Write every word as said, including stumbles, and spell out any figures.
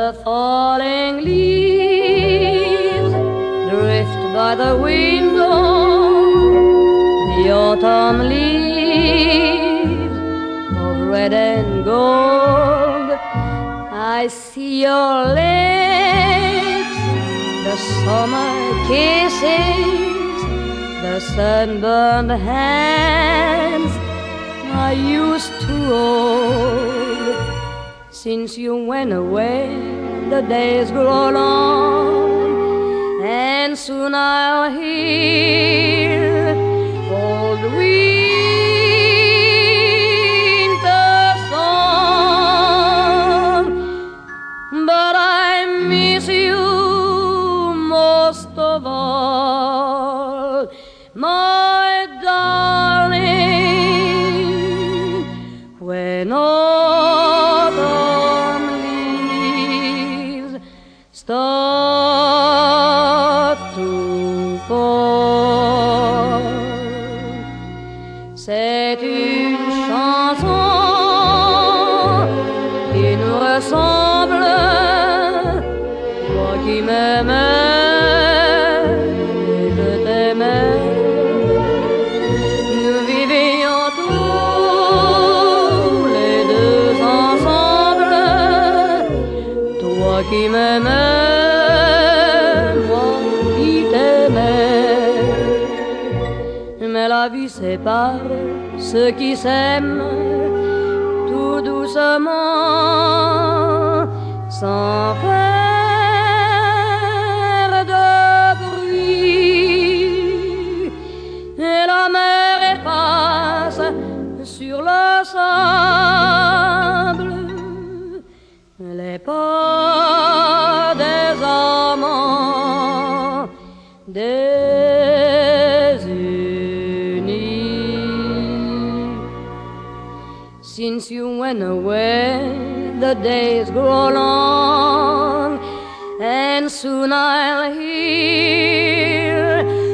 The falling leaves drift by the window, the autumn leaves of red and gold. I see your lips, the summer kisses, the sunburned hands I used to hold. Since you went away, the days grow long, and soon I'll hear old winter song. But I miss you most of all, my darling, when autumn leaves start to fall. C'est une chanson qui nous ressemble, toi qui m'aimais, je t'aimais. Nous vivions tous les deux ensemble, toi qui m'aimais, moi qui t'aimais. Mais la vie sépare ceux qui s'aiment tout doucement, sans faire de bruit. Et la mer efface sur le sable les pas des amants désunis. Since you went away, the days grow long, and soon I'll hear